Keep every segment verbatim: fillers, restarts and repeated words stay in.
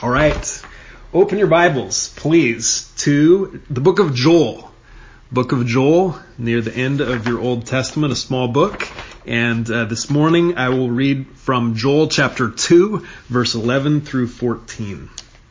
All right. Open your Bibles, please, to the book of Joel. Book of Joel, near the end of your Old Testament, a small book. And uh, this morning I will read from Joel chapter two, verse eleven through fourteen.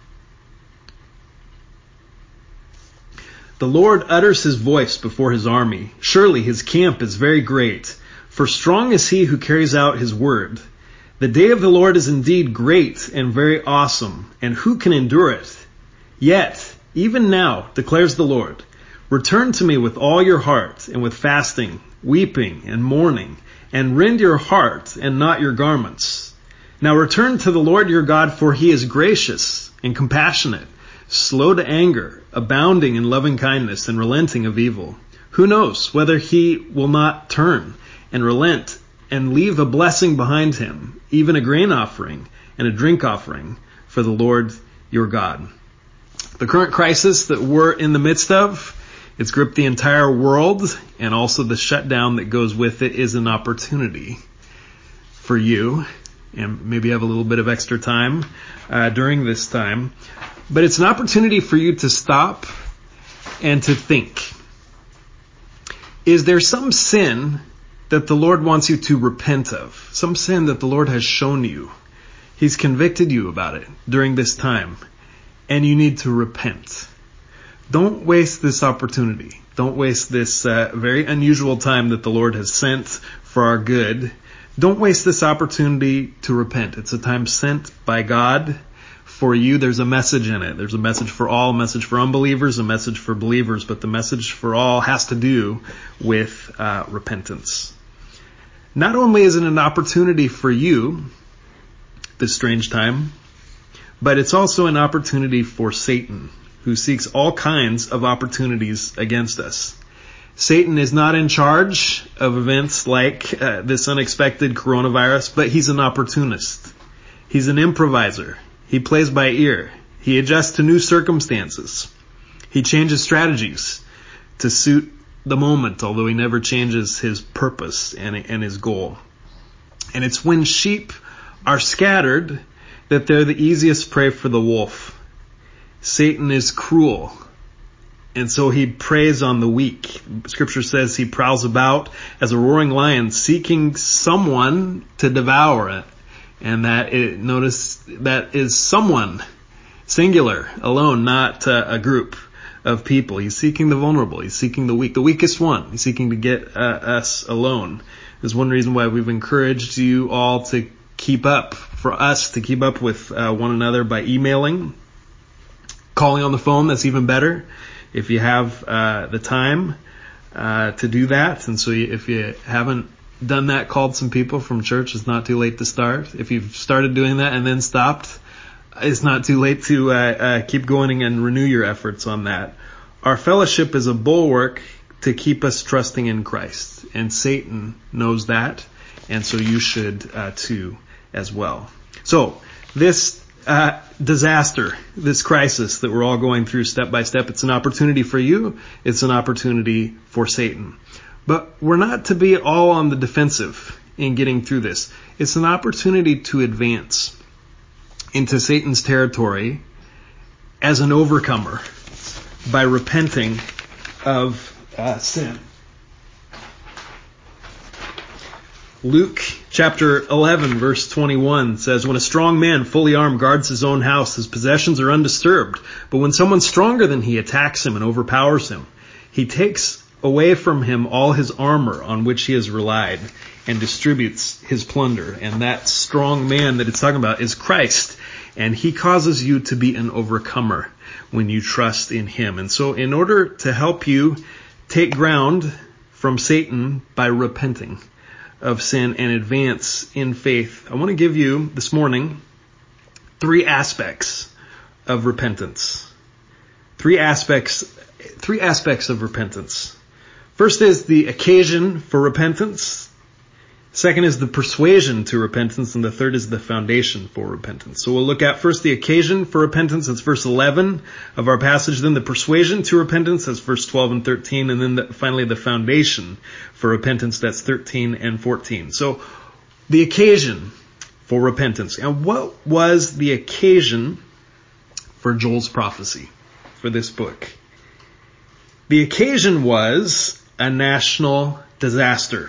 The Lord utters his voice before his army. Surely his camp is very great, for strong is he who carries out his word. The day of the Lord is indeed great and very awesome, and who can endure it? Yet, even now, declares the Lord, return to me with all your heart, and with fasting, weeping, and mourning, and rend your heart and not your garments. Now return to the Lord your God, for he is gracious and compassionate, slow to anger, abounding in loving kindness, and relenting of evil. Who knows whether he will not turn and relent and leave a blessing behind him, even a grain offering and a drink offering for the Lord your God. The current crisis that we're in the midst of, it's gripped the entire world, and also the shutdown that goes with it is an opportunity for you, and maybe have a little bit of extra time uh, during this time. But it's an opportunity for you to stop and to think. Is there some sin that the Lord wants you to repent of? Some sin that the Lord has shown you. He's convicted you about it during this time, and you need to repent. Don't waste this opportunity. Don't waste this uh, very unusual time that the Lord has sent for our good. Don't waste this opportunity to repent. It's a time sent by God for you. There's a message in it. There's a message for all, a message for unbelievers, a message for believers, but the message for all has to do with uh, repentance. Not only is it an opportunity for you, this strange time, but it's also an opportunity for Satan, who seeks all kinds of opportunities against us. Satan is not in charge of events like uh, this unexpected coronavirus, but he's an opportunist. He's an improviser. He plays by ear. He adjusts to new circumstances. He changes strategies to suit the moment, although he never changes his purpose and, and his goal. And it's when sheep are scattered that they're the easiest prey for the wolf. Satan is cruel, and so he preys on the weak. Scripture says he prowls about as a roaring lion, seeking someone to devour it. And that, it, notice, that is someone, singular, alone, not uh, a group of people. He's seeking the vulnerable. He's seeking the weak, the weakest one. He's seeking to get uh, us alone. There's one reason why we've encouraged you all to keep up, for us to keep up with uh, one another by emailing, calling on the phone. That's even better if you have uh, the time uh, to do that. And so if you haven't done that, called some people from church, it's not too late to start. If you've started doing that and then stopped, it's not too late to uh, uh, keep going and renew your efforts on that. Our fellowship is a bulwark to keep us trusting in Christ, and Satan knows that, and so you should uh, too as well. So this uh, disaster, this crisis that we're all going through step by step, it's an opportunity for you. It's an opportunity for Satan. But we're not to be all on the defensive in getting through this. It's an opportunity to advance into Satan's territory as an overcomer by repenting of uh, sin. Luke chapter eleven verse twenty-one says, when a strong man fully armed guards his own house, his possessions are undisturbed. But when someone stronger than he attacks him and overpowers him, he takes away from him all his armor on which he has relied and distributes his plunder. And that strong man that it's talking about is Christ. And he causes you to be an overcomer when you trust in him. And so in order to help you take ground from Satan by repenting of sin and advance in faith, I want to give you this morning three aspects of repentance. Three aspects, three aspects of repentance. First is the occasion for repentance. Second is the persuasion to repentance, and the third is the foundation for repentance. So we'll look at first the occasion for repentance. That's verse eleven of our passage. Then the persuasion to repentance. That's verse twelve and thirteen. And then the, finally the foundation for repentance. That's thirteen and fourteen. So the occasion for repentance. And what was the occasion for Joel's prophecy for this book. The occasion was a national disaster,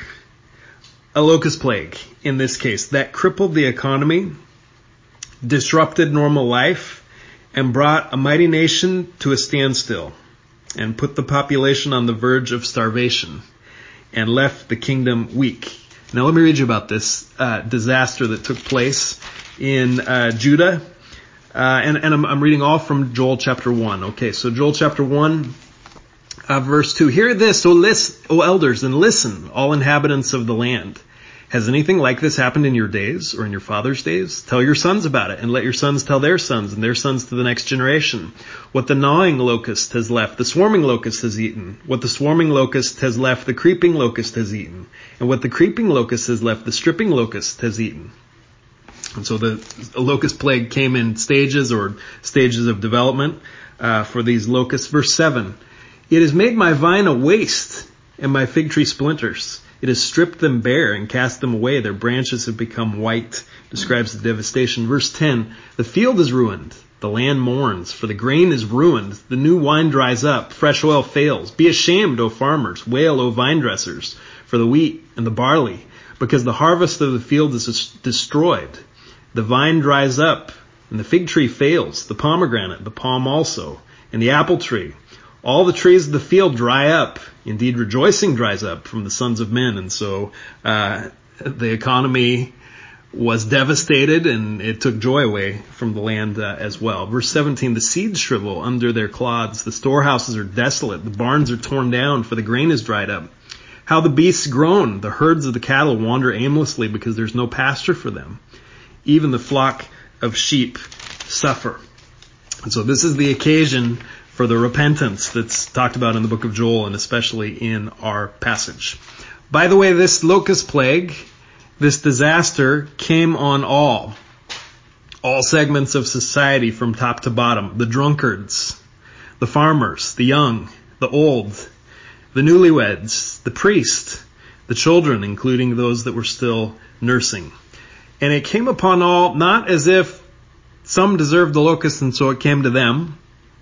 a locust plague in this case, that crippled the economy, disrupted normal life, and brought a mighty nation to a standstill and put the population on the verge of starvation and left the kingdom weak. Now let me read you about this uh, disaster that took place in uh, Judah. Uh, and, and I'm, I'm reading all from Joel chapter one. Okay, so Joel chapter one, uh, verse two. Hear this, O, list, O elders, and listen, all inhabitants of the land. Has anything like this happened in your days or in your father's days? Tell your sons about it, and let your sons tell their sons and their sons to the next generation. What the gnawing locust has left, the swarming locust has eaten. What the swarming locust has left, the creeping locust has eaten. And what the creeping locust has left, the stripping locust has eaten. And so the locust plague came in stages or stages of development uh, for these locusts. Verse seven, it has made my vine a waste and my fig tree splinters. It has stripped them bare and cast them away. Their branches have become white. Describes the devastation. Verse ten, the field is ruined. The land mourns, for the grain is ruined. The new wine dries up. Fresh oil fails. Be ashamed, O farmers. Wail, O vine dressers, for the wheat and the barley, because the harvest of the field is destroyed. The vine dries up, and the fig tree fails, the pomegranate, the palm also, and the apple tree. All the trees of the field dry up. Indeed, rejoicing dries up from the sons of men. And so uh the economy was devastated, and it took joy away from the land uh, as well. Verse seventeen, the seeds shrivel under their clods. The storehouses are desolate. The barns are torn down, for the grain is dried up. How the beasts groan. The herds of the cattle wander aimlessly because there's no pasture for them. Even the flock of sheep suffer. And so this is the occasion for the repentance that's talked about in the book of Joel, and especially in our passage. By the way, this locust plague, this disaster, came on all, all segments of society from top to bottom. The drunkards, the farmers, the young, the old, the newlyweds, the priest, the children, including those that were still nursing. And it came upon all, not as if some deserved the locust and so it came to them.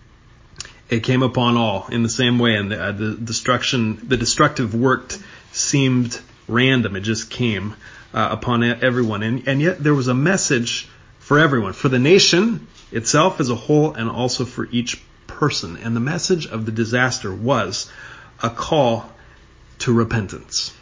It came upon all in the same way, and the, uh, the destruction, the destructive work seemed random. It just came uh, upon everyone. And, and yet there was a message for everyone, for the nation itself as a whole, and also for each person. And the message of the disaster was a call to repentance.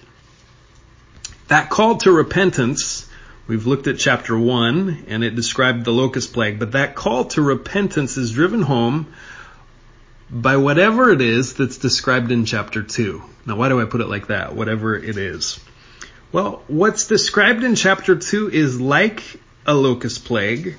That call to repentance, we've looked at chapter one, and it described the locust plague, but that call to repentance is driven home by whatever it is that's described in chapter two. Now, why do I put it like that? Whatever it is. Well, what's described in chapter two is like a locust plague,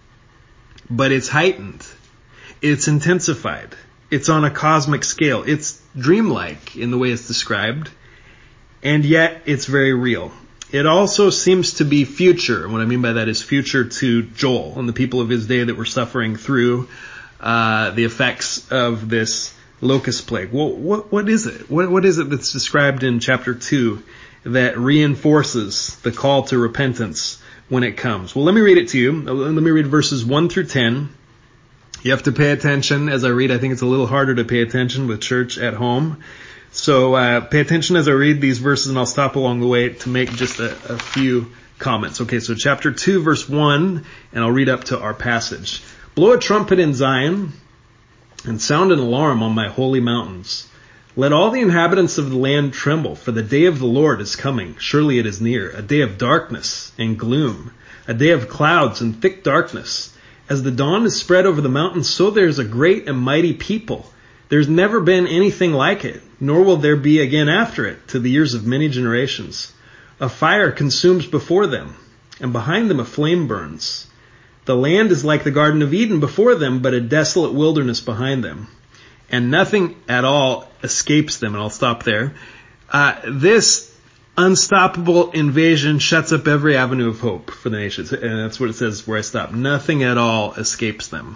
but it's heightened. It's intensified. It's on a cosmic scale. It's dreamlike in the way it's described, and yet it's very real. It also seems to be future. What I mean by that is future to Joel and the people of his day that were suffering through Uh, the effects of this locust plague. Well, what, what is it? What, what is it that's described in chapter two that reinforces the call to repentance when it comes? Well, let me read it to you. Let me read verses one through ten. You have to pay attention as I read. I think it's a little harder to pay attention with church at home. So uh, pay attention as I read these verses, and I'll stop along the way to make just a, a few comments. Okay, so chapter two, verse one, and I'll read up to our passage. Blow a trumpet in Zion and sound an alarm on my holy mountains. Let all the inhabitants of the land tremble, for the day of the Lord is coming. Surely it is near, a day of darkness and gloom, a day of clouds and thick darkness. As the dawn is spread over the mountains, so there is a great and mighty people. There's never been anything like it, nor will there be again after it, to the years of many generations. A fire consumes before them, and behind them a flame burns. The land is like the Garden of Eden before them, but a desolate wilderness behind them. And nothing at all escapes them. And I'll stop there. Uh, this unstoppable invasion shuts up every avenue of hope for the nations. And that's what it says where I stop. Nothing at all escapes them.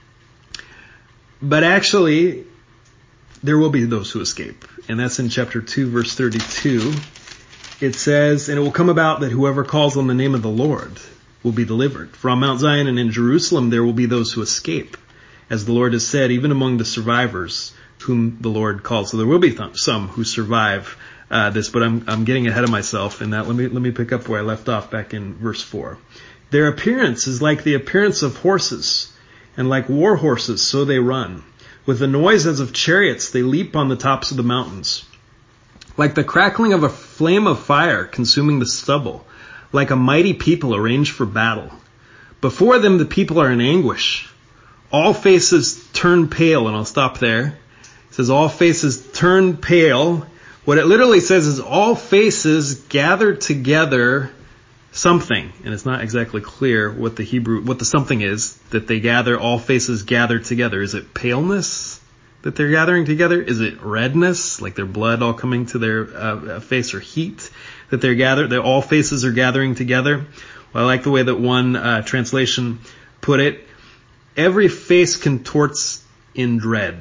But actually, there will be those who escape. And that's in chapter two, verse thirty-two. It says, and it will come about that whoever calls on the name of the Lord will be delivered. For on Mount Zion and in Jerusalem there will be those who escape, as the Lord has said, even among the survivors whom the Lord called. So there will be th- some who survive uh, this, but I'm I'm getting ahead of myself in that. Let me let me pick up where I left off back in verse four. Their appearance is like the appearance of horses, and like war horses, so they run. With the noise as of chariots, they leap on the tops of the mountains. Like the crackling of a flame of fire consuming the stubble, like a mighty people arranged for battle. Before them the people are in anguish. All faces turn pale, and I'll stop there. It says all faces turn pale. What it literally says is all faces gather together something, and it's not exactly clear what the Hebrew, what the something is that they gather, all faces gather together. Is it paleness that they're gathering together? Is it redness, like their blood all coming to their uh, face, or heat that they're gathered, that all faces are gathering together? Well, I like the way that one uh, translation put it. Every face contorts in dread.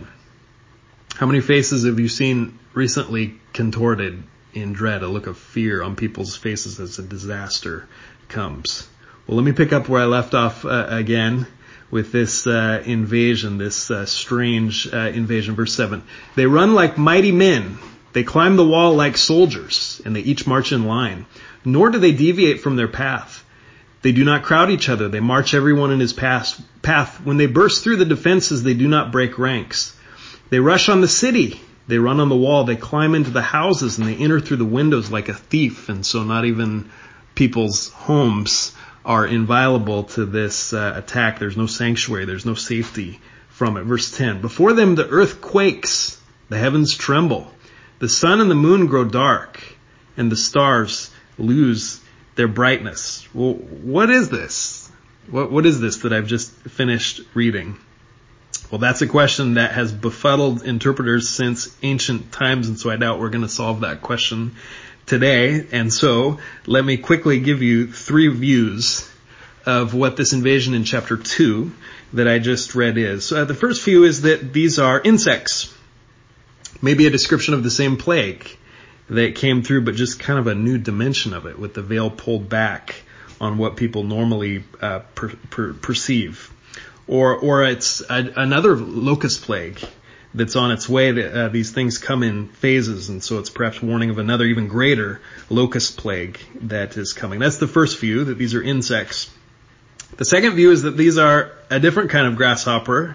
How many faces have you seen recently contorted in dread, a look of fear on people's faces as a disaster comes? Well, let me pick up where I left off uh, again with this uh, invasion, this uh, strange uh, invasion. Verse seven. They run like mighty men. They climb the wall like soldiers, and they each march in line. Nor do they deviate from their path. They do not crowd each other. They march everyone in his path. When they burst through the defenses, they do not break ranks. They rush on the city. They run on the wall. They climb into the houses, and they enter through the windows like a thief. And so not even people's homes are inviolable to this uh, attack. There's no sanctuary. There's no safety from it. Verse ten. Before them the earth quakes. The heavens tremble. The sun and the moon grow dark, and the stars lose their brightness. Well, what is this? What, what is this that I've just finished reading? Well, that's a question that has befuddled interpreters since ancient times, and so I doubt we're going to solve that question today. And so, let me quickly give you three views of what this invasion in chapter two that I just read is. So, uh, the first view is that these are insects. Maybe a description of the same plague that came through, but just kind of a new dimension of it, with the veil pulled back on what people normally uh, per, per, perceive. Or or it's a, another locust plague that's on its way. To, uh, these things come in phases, and so it's perhaps warning of another even greater locust plague that is coming. That's the first view, that these are insects. The second view is that these are a different kind of grasshopper,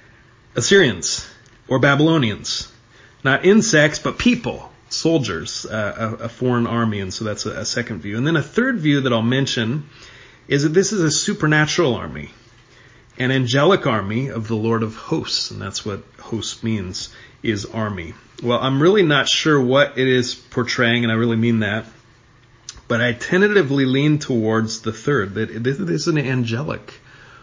Assyrians or Babylonians. Not insects, but people, soldiers, uh, a, a foreign army, and so that's a, a second view. And then a third view that I'll mention is that this is a supernatural army, an angelic army of the Lord of hosts, and that's what host means, is army. Well, I'm really not sure what it is portraying, and I really mean that, but I tentatively lean towards the third, that this is an angelic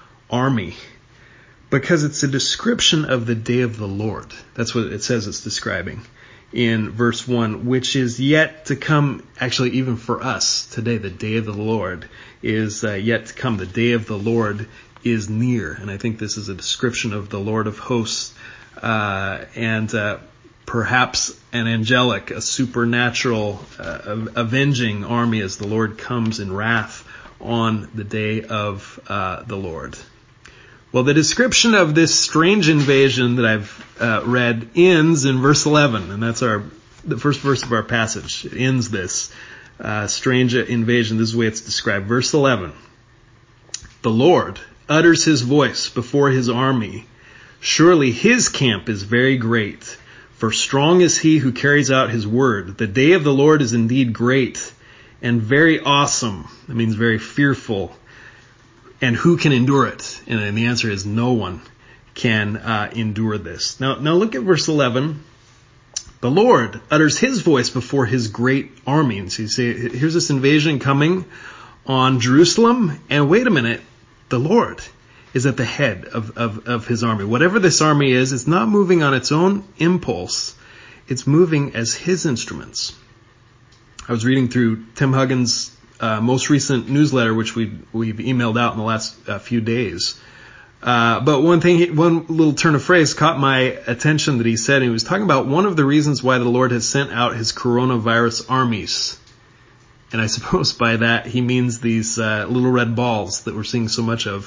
army, because it's a description of the day of the Lord. That's what it says it's describing in verse one, which is yet to come. Actually, even for us today, the day of the Lord is uh, yet to come. The day of the Lord is near. And I think this is a description of the Lord of hosts, uh, and uh, perhaps an angelic, a supernatural, uh, avenging army as the Lord comes in wrath on the day of uh, the Lord. Well, the description of this strange invasion that I've uh, read ends in verse eleven, and that's our the first verse of our passage. It ends this uh, strange invasion. This is the way it's described. Verse eleven. The Lord utters his voice before his army. Surely his camp is very great, for strong is he who carries out his word. The day of the Lord is indeed great and very awesome. That means very fearful. And who can endure it? And the answer is no one can uh, endure this. Now, now look at verse eleven. The Lord utters his voice before his great army. And so you say, here's this invasion coming on Jerusalem. And wait a minute, the Lord is at the head of, of, of his army. Whatever this army is, it's not moving on its own impulse. It's moving as his instruments. I was reading through Tim Huggins' Uh, most recent newsletter, which we we've emailed out in the last uh, few days. Uh, but one thing, he, one little turn of phrase caught my attention that he said. He was talking about one of the reasons why the Lord has sent out his coronavirus armies. And I suppose by that he means these uh, little red balls that we're seeing so much of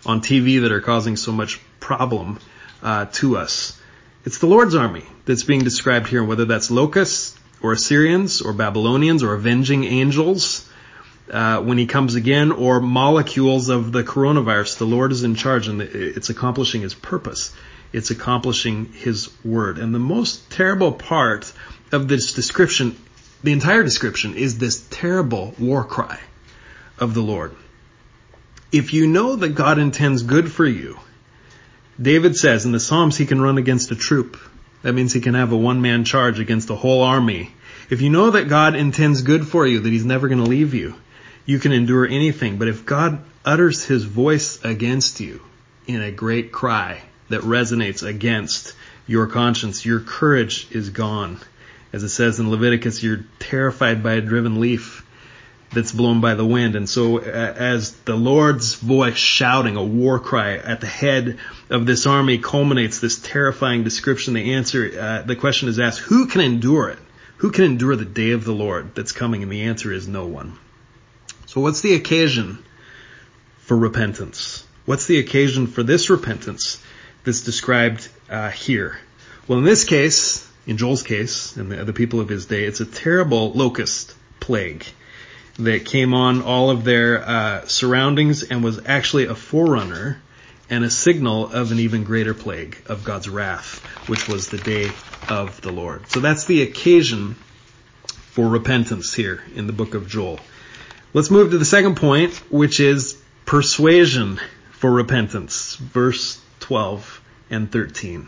on T V that are causing so much problem uh, to us. It's the Lord's army that's being described here, whether that's locusts or Assyrians or Babylonians or avenging angels uh, when he comes again, or molecules of the coronavirus. The Lord is in charge, and it's accomplishing his purpose. It's accomplishing his word. And the most terrible part of this description, the entire description, is this terrible war cry of the Lord. If you know that God intends good for you, David says in the Psalms he can run against a troop. That means he can have a one-man charge against a whole army. If you know that God intends good for you, that he's never going to leave you, you can endure anything. But if God utters his voice against you in a great cry that resonates against your conscience, your courage is gone. As it says in Leviticus, you're terrified by a driven leaf that's blown by the wind. And so uh, as the Lord's voice shouting a war cry at the head of this army culminates this terrifying description, the answer, uh, the question is asked, who can endure it? Who can endure the day of the Lord that's coming? And the answer is no one. So what's the occasion for repentance? What's the occasion for this repentance that's described uh, here? Well, in this case, in Joel's case, and the, the people of his day, it's a terrible locust plague that came on all of their uh, surroundings and was actually a forerunner and a signal of an even greater plague of God's wrath, which was the day of the Lord. So that's the occasion for repentance here in the book of Joel. Let's move to the second point, which is persuasion for repentance. Verse twelve and thirteen.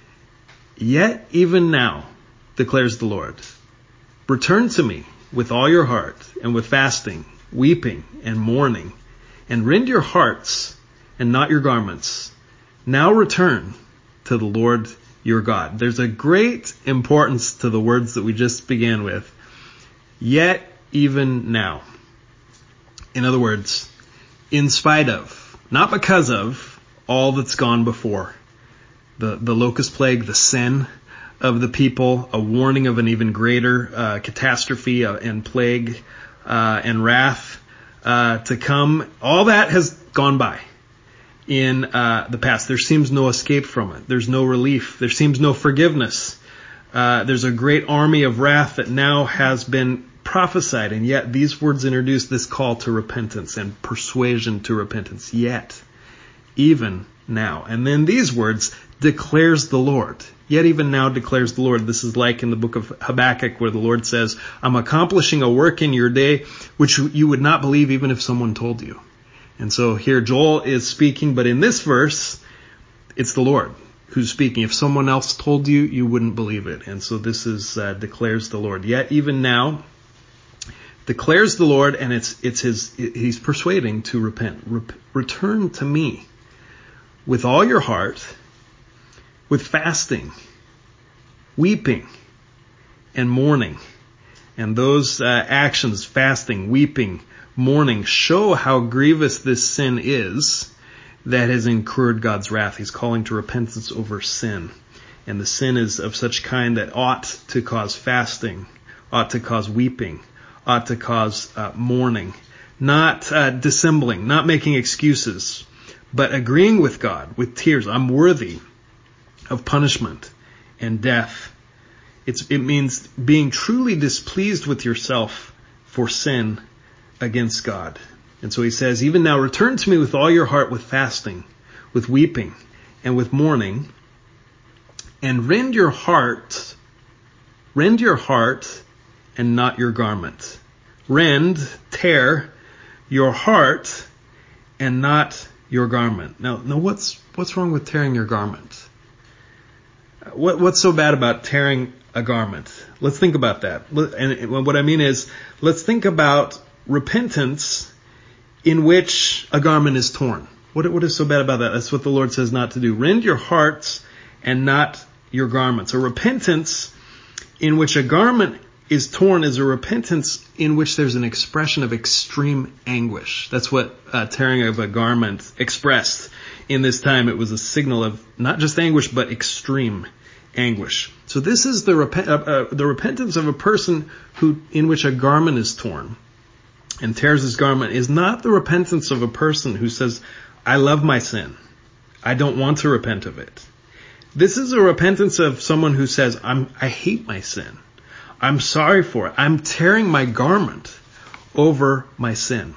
Yet even now, declares the Lord, return to me with all your heart, and with fasting, weeping, and mourning, and rend your hearts, and not your garments. Now return to the Lord your God. There's a great importance to the words that we just began with. Yet even now. In other words, in spite of, not because of, all that's gone before. The, the locust plague, the sin of the people, a warning of an even greater uh, catastrophe uh, and plague uh, and wrath uh, to come. All that has gone by in uh, the past. There seems no escape from it. There's no relief. There seems no forgiveness. Uh, there's a great army of wrath that now has been prophesied, and yet these words introduce this call to repentance and persuasion to repentance. Yet, even now. And then these words, declares the Lord. Yet even now declares the Lord. This is like in the book of Habakkuk where the Lord says, I'm accomplishing a work in your day which you would not believe even if someone told you. And so here Joel is speaking, but in this verse, it's the Lord who's speaking. If someone else told you, you wouldn't believe it. And so this is, uh, declares the Lord. Yet even now, declares the Lord, and it's, it's his, he's persuading to repent. Rep- return to me with all your heart, with fasting, weeping, and mourning. And those uh, actions, fasting, weeping, mourning, show how grievous this sin is that has incurred God's wrath. He's calling to repentance over sin. And the sin is of such kind that ought to cause fasting, ought to cause weeping, ought to cause uh, mourning. Not uh, dissembling, not making excuses, but agreeing with God with tears. I'm worthy of punishment and death. It's, it means being truly displeased with yourself for sin against God. And so he says, even now return to me with all your heart, with fasting, with weeping, and with mourning, and rend your heart, rend your heart, and not your garment. Rend, tear, your heart, and not your garment. Now, now what's, what's wrong with tearing your garment? What, what's so bad about tearing a garment? Let's think about that. And what I mean is, let's think about repentance in which a garment is torn. What, what is so bad about that? That's what the Lord says not to do. Rend your hearts and not your garments. A repentance in which a garment is torn is a repentance in which there's an expression of extreme anguish. That's what uh, tearing of a garment expressed. In this time, it was a signal of not just anguish, but extreme anguish. So this is the rep- uh, uh, the repentance of a person who, in which a garment is torn and tears his garment, is not the repentance of a person who says, I love my sin. I don't want to repent of it. This is a repentance of someone who says, I'm, I hate my sin. I'm sorry for it. I'm tearing my garment over my sin.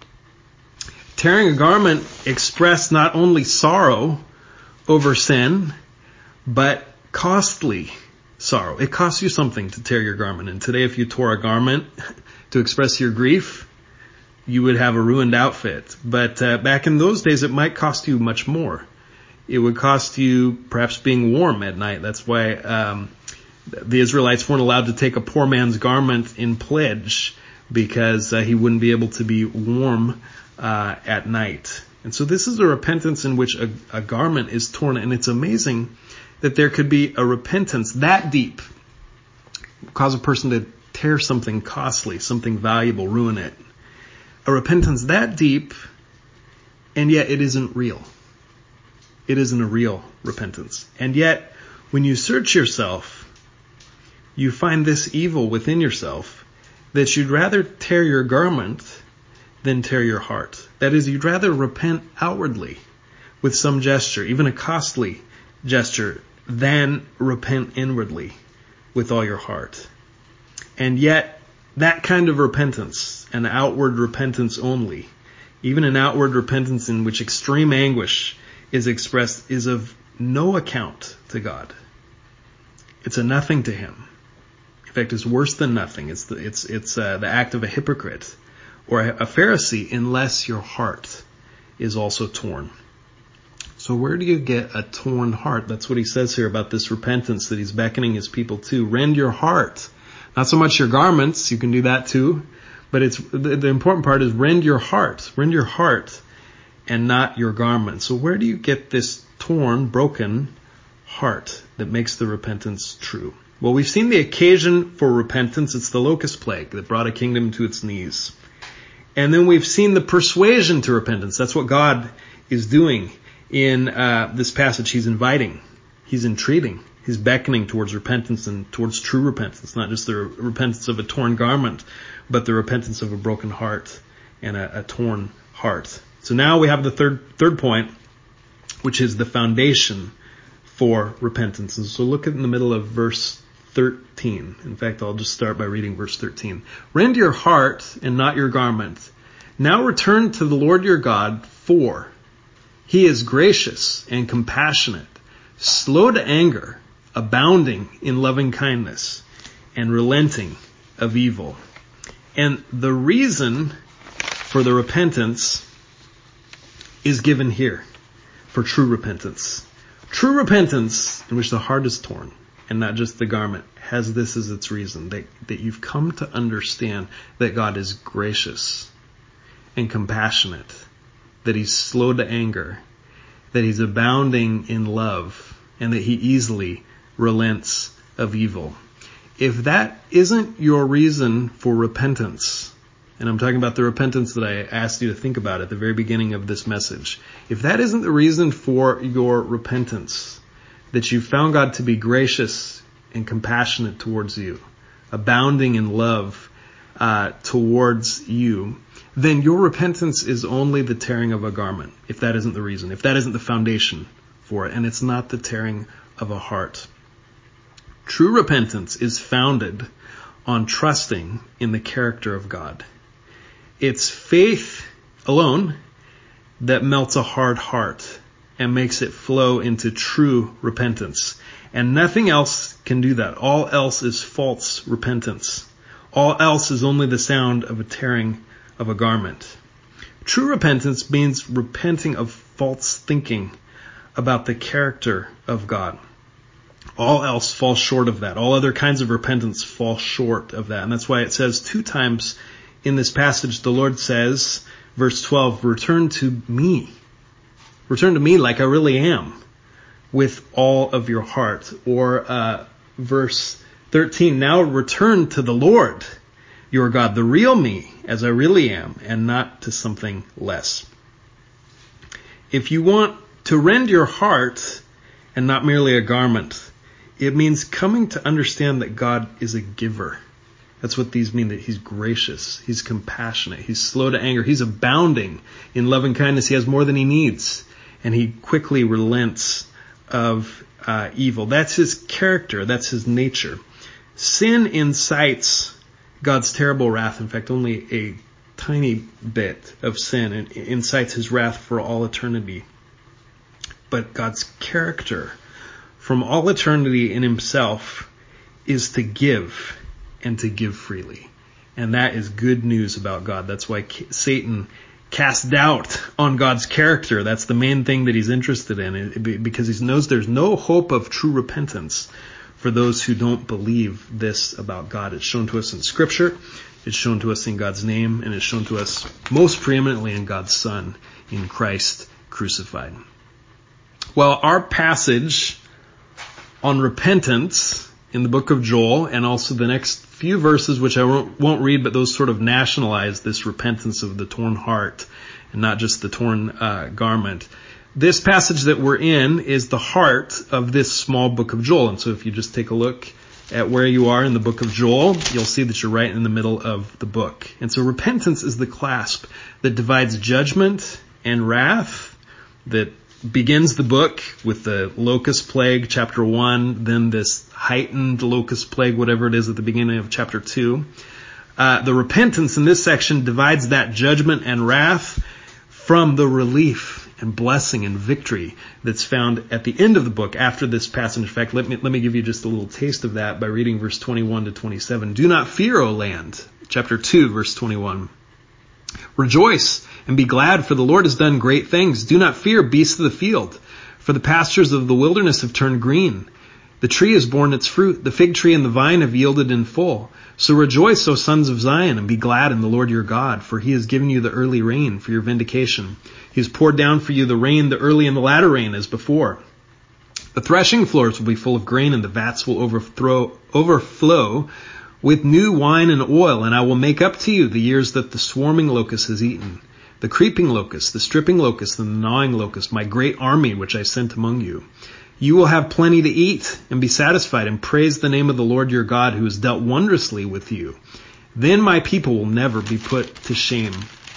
Tearing a garment expressed not only sorrow over sin, but costly sorrow. It costs you something to tear your garment. And today, if you tore a garment to express your grief, you would have a ruined outfit. But uh, back in those days, it might cost you much more. It would cost you perhaps being warm at night. That's why um, the Israelites weren't allowed to take a poor man's garment in pledge, because uh, he wouldn't be able to be warm uh, at night. And so this is a repentance in which a, a garment is torn. And it's amazing that there could be a repentance that deep, cause a person to tear something costly, something valuable, ruin it. A repentance that deep, and yet it isn't real. It isn't a real repentance. And yet, when you search yourself, you find this evil within yourself, that you'd rather tear your garment than tear your heart. That is, you'd rather repent outwardly with some gesture, even a costly gesture, than repent inwardly with all your heart. And yet, that kind of repentance, an outward repentance only, even an outward repentance in which extreme anguish is expressed, is of no account to God. It's a nothing to Him. In fact, it's worse than nothing. It's the, it's it's uh, the act of a hypocrite or a, a Pharisee, unless your heart is also torn. So where do you get a torn heart? That's what he says here about this repentance that he's beckoning his people to. Rend your heart. Not so much your garments. You can do that too. But it's the, the important part is rend your heart. Rend your heart and not your garment. So where do you get this torn, broken heart that makes the repentance true? Well, we've seen the occasion for repentance. It's the locust plague that brought a kingdom to its knees. And then we've seen the persuasion to repentance. That's what God is doing in uh, this passage. He's inviting. He's entreating. He's beckoning towards repentance and towards true repentance. Not just the repentance of a torn garment, but the repentance of a broken heart and a, a torn heart. So now we have the third third point, which is the foundation for repentance. And so look in the middle of verse thirteen. In fact, I'll just start by reading verse thirteen. Rend your heart and not your garment. Now return to the Lord your God, for He is gracious and compassionate, slow to anger, abounding in loving kindness, and relenting of evil. And the reason for the repentance is given here, for true repentance. True repentance, in which the heart is torn, and not just the garment, has this as its reason, that, that you've come to understand that God is gracious and compassionate, that He's slow to anger, that He's abounding in love, and that He easily relents of evil. If that isn't your reason for repentance, and I'm talking about the repentance that I asked you to think about at the very beginning of this message, if that isn't the reason for your repentance, that you found God to be gracious and compassionate towards you, abounding in love uh, towards you, then your repentance is only the tearing of a garment, if that isn't the reason, if that isn't the foundation for it, and it's not the tearing of a heart. True repentance is founded on trusting in the character of God. It's faith alone that melts a hard heart and makes it flow into true repentance. And nothing else can do that. All else is false repentance. All else is only the sound of a tearing of a garment. True repentance means repenting of false thinking about the character of God. All else falls short of that. All other kinds of repentance fall short of that. And that's why it says two times in this passage, the Lord says, verse twelve, return to me. Return to me like I really am, with all of your heart. Or uh, verse thirteen, now return to the Lord your God, the real me, as I really am, and not to something less. If you want to rend your heart and not merely a garment, it means coming to understand that God is a giver That's what these mean, that he's gracious, he's compassionate, he's slow to anger, he's abounding in loving kindness. He has more than he needs, and he quickly relents of uh, evil. That's his character, that's his nature. Sin incites God's terrible wrath. In fact, only a tiny bit of sin incites his wrath for all eternity. But God's character from all eternity in himself is to give, and to give freely. And that is good news about God. That's why Satan casts doubt on God's character. That's the main thing that he's interested in, because he knows there's no hope of true repentance for those who don't believe this about God. It's shown to us in Scripture, it's shown to us in God's name, and it's shown to us most preeminently in God's Son, in Christ crucified. Well, our passage on repentance in the book of Joel, and also the next few verses, which I won't read, but those sort of nationalize this repentance of the torn heart, and not just the torn uh, garment. This passage that we're in is the heart of this small book of Joel. And so if you just take a look at where you are in the book of Joel, you'll see that you're right in the middle of the book. And so repentance is the clasp that divides judgment and wrath, that begins the book with the locust plague, chapter one, then this heightened locust plague, whatever it is, at the beginning of chapter two. Uh, the repentance in this section divides that judgment and wrath from the relief and blessing and victory that's found at the end of the book after this passage. In fact, let me, let me give you just a little taste of that by reading verse twenty-one to twenty-seven. Do not fear, O land. Chapter two, verse twenty-one. Rejoice and be glad, for the Lord has done great things. Do not fear, beasts of the field, for the pastures of the wilderness have turned green. The tree has borne its fruit. The fig tree and the vine have yielded in full. So rejoice, O sons of Zion, and be glad in the Lord your God, for he has given you the early rain for your vindication. He has poured down for you the rain, the early and the latter rain, as before. The threshing floors will be full of grain, and the vats will overthrow, overflow with new wine and oil, and I will make up to you the years that the swarming locust has eaten, the creeping locust, the stripping locust, and the gnawing locust, my great army which I sent among you. You will have plenty to eat and be satisfied, and praise the name of the Lord your God, who has dealt wondrously with you. Then my people will never be put to shame.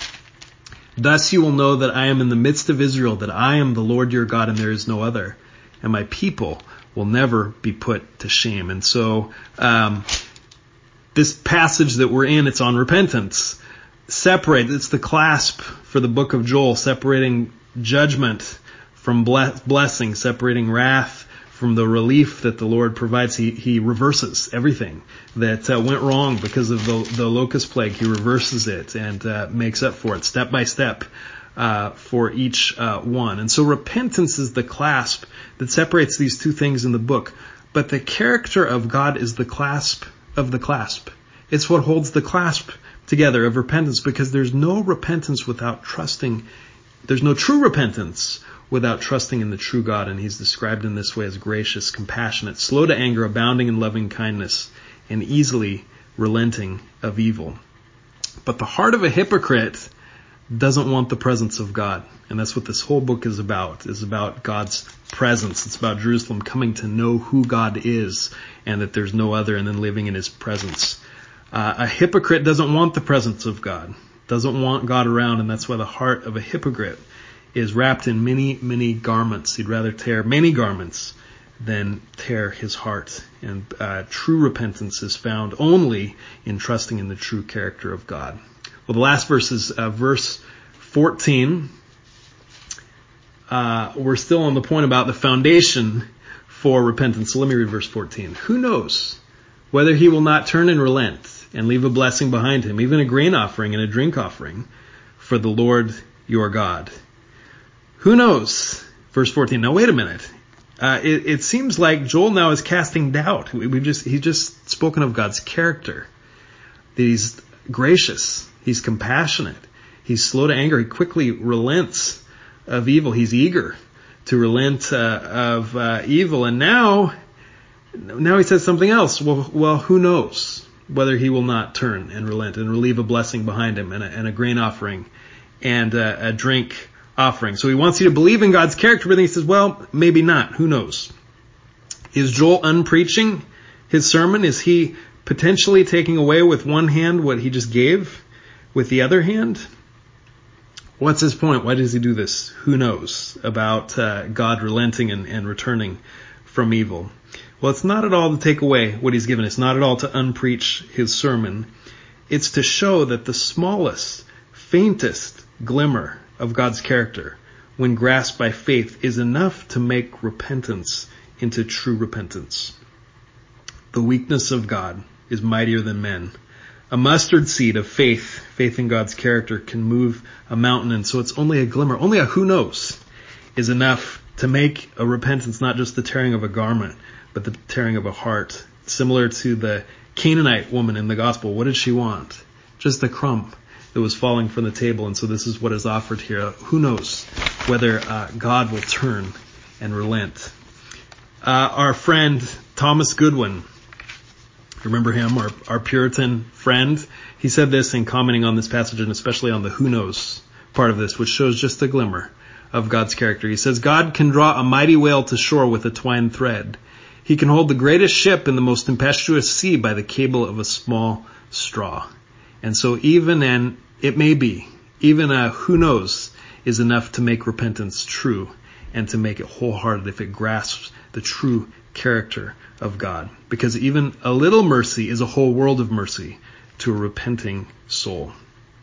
Thus you will know that I am in the midst of Israel, that I am the Lord your God, and there is no other. And my people will never be put to shame. And so, um, this passage that we're in, it's on repentance. Separate, it's the clasp for the book of Joel, separating judgment from blessing, separating wrath from the relief that the Lord provides. He, he reverses everything that uh, went wrong because of the, the locust plague. He reverses it and uh, makes up for it step by step uh, for each uh, one. And so repentance is the clasp that separates these two things in the book. But the character of God is the clasp of the clasp. It's what holds the clasp together of repentance, because there's no repentance without trusting. There's no true repentance without trusting in the true God. And he's described in this way as gracious, compassionate, slow to anger, abounding in loving kindness, and easily relenting of evil. But the heart of a hypocrite doesn't want the presence of God. And that's what this whole book is about, is about God's presence. It's about Jerusalem coming to know who God is and that there's no other, and then living in his presence. Uh, a hypocrite doesn't want the presence of God, doesn't want God around, and that's why the heart of a hypocrite is wrapped in many, many garments. He'd rather tear many garments than tear his heart. And uh, true repentance is found only in trusting in the true character of God. Well, the last verse is uh, verse fourteen. Uh, we're still on the point about the foundation for repentance. So let me read verse fourteen. Who knows whether he will not turn and relent and leave a blessing behind him, even a grain offering and a drink offering for the Lord your God. Who knows? Verse fourteen. Now wait a minute. Uh, it, it seems like Joel now is casting doubt. We, we just he's just spoken of God's character. That he's gracious. He's compassionate. He's slow to anger. He quickly relents of evil. He's eager to relent uh, of uh, evil. And now, now he says something else. Well, well, who knows whether he will not turn and relent and leave a blessing behind him, and a, and a grain offering and a, a drink offering. So he wants you to believe in God's character, but then he says, well, maybe not. Who knows? Is Joel unpreaching his sermon? Is he potentially taking away with one hand what he just gave with the other hand? What's his point? Why does he do this? Who knows about uh, God relenting and, and returning from evil? Well, it's not at all to take away what he's given. It's not at all to unpreach his sermon. It's to show that the smallest, faintest glimmer of God's character, when grasped by faith, is enough to make repentance into true repentance. The weakness of God is mightier than men. A mustard seed of faith, faith in God's character, can move a mountain, and so it's only a glimmer, only a who knows, is enough to make a repentance, not just the tearing of a garment, but the tearing of a heart. Similar to the Canaanite woman in the gospel. What did she want? Just a crumb that was falling from the table, and so this is what is offered here. Who knows whether uh, God will turn and relent. Uh, our friend Thomas Goodwin, remember him, our, our Puritan friend? He said this in commenting on this passage, and especially on the who knows part of this, which shows just a glimmer of God's character. He says, God can draw a mighty whale to shore with a twined thread. He can hold the greatest ship in the most tempestuous sea by the cable of a small straw. And so even an, it may be, even a who knows is enough to make repentance true and to make it wholehearted if it grasps the true character of God. Because even a little mercy is a whole world of mercy to a repenting soul.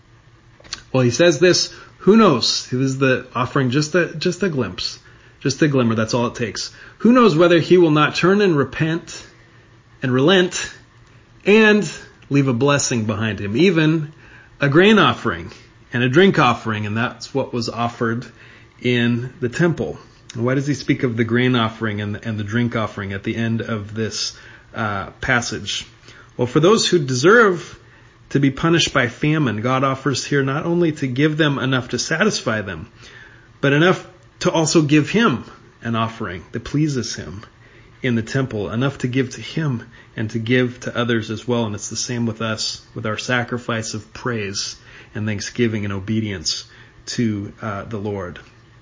Well, he says this, who knows? This is the offering, just a, just a glimpse, just a glimmer. That's all it takes. Who knows whether he will not turn and repent and relent and leave a blessing behind him, even a grain offering and a drink offering. And that's what was offered in the temple. And why does he speak of the grain offering and, and the drink offering at the end of this uh, passage? Well, for those who deserve to be punished by famine, God offers here not only to give them enough to satisfy them, but enough to also give him an offering that pleases him in the temple, enough to give to him and to give to others as well. And it's the same with us, with our sacrifice of praise and thanksgiving and obedience to uh, the Lord.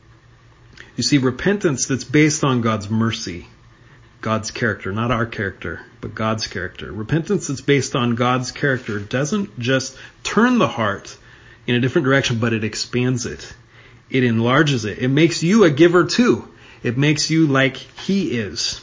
You see, repentance that's based on God's mercy, God's character, not our character, but God's character. Repentance that's based on God's character doesn't just turn the heart in a different direction, but it expands it. It enlarges it. It makes you a giver too. It makes you like he is.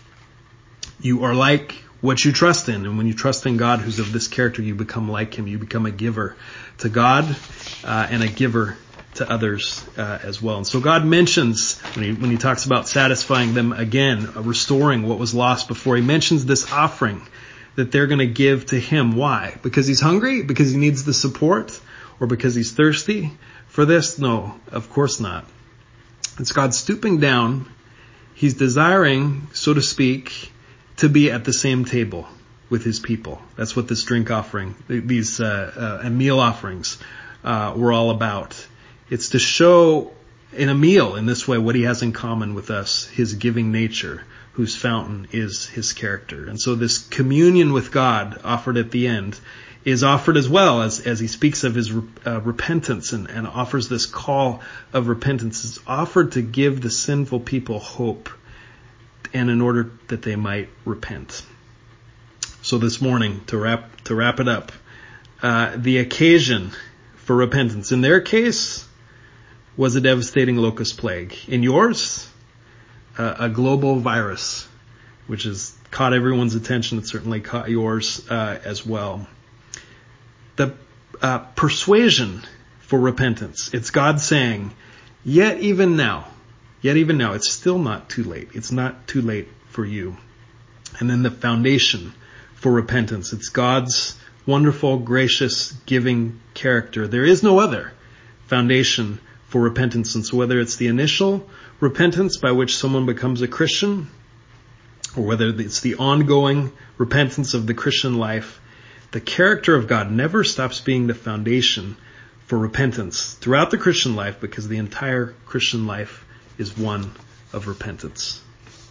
You are like what you trust in. And when you trust in God, who's of this character, you become like him. You become a giver to God uh, and a giver to others uh, as well. And so God mentions, when he, when he talks about satisfying them again, uh, restoring what was lost before, he mentions this offering that they're going to give to him. Why? Because he's hungry? Because he needs the support? Or because he's thirsty for this? No, of course not. It's God stooping down. He's desiring, so to speak, to be at the same table with his people. That's what this drink offering, these uh, uh, and meal offerings uh, were all about. It's to show in a meal in this way what he has in common with us, his giving nature, whose fountain is his character. And so this communion with God offered at the end is offered as well as, as he speaks of his uh, repentance and, and offers this call of repentance. It's offered to give the sinful people hope and in order that they might repent. So this morning, to wrap, to wrap it up, uh, the occasion for repentance in their case was a devastating locust plague. In yours, uh, a global virus, which has caught everyone's attention. It certainly caught yours uh, as well. The uh, persuasion for repentance. It's God saying, yet even now, yet even now, it's still not too late. It's not too late for you. And then the foundation for repentance. It's God's wonderful, gracious, giving character. There is no other foundation for repentance. And so whether it's the initial repentance by which someone becomes a Christian, or whether it's the ongoing repentance of the Christian life, the character of God never stops being the foundation for repentance throughout the Christian life, because the entire Christian life is one of repentance.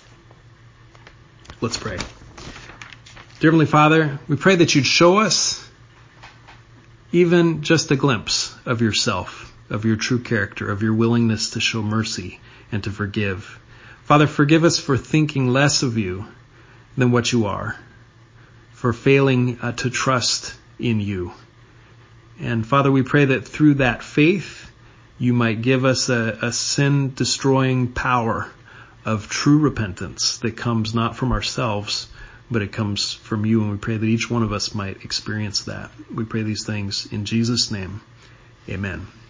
Let's pray. Dear Heavenly Father, we pray that you'd show us even just a glimpse of yourself, of your true character, of your willingness to show mercy and to forgive. Father, forgive us for thinking less of you than what you are. for failing uh, to trust in you. And Father, we pray that through that faith, you might give us a, a sin-destroying power of true repentance that comes not from ourselves, but it comes from you. And we pray that each one of us might experience that. We pray these things in Jesus' name. Amen.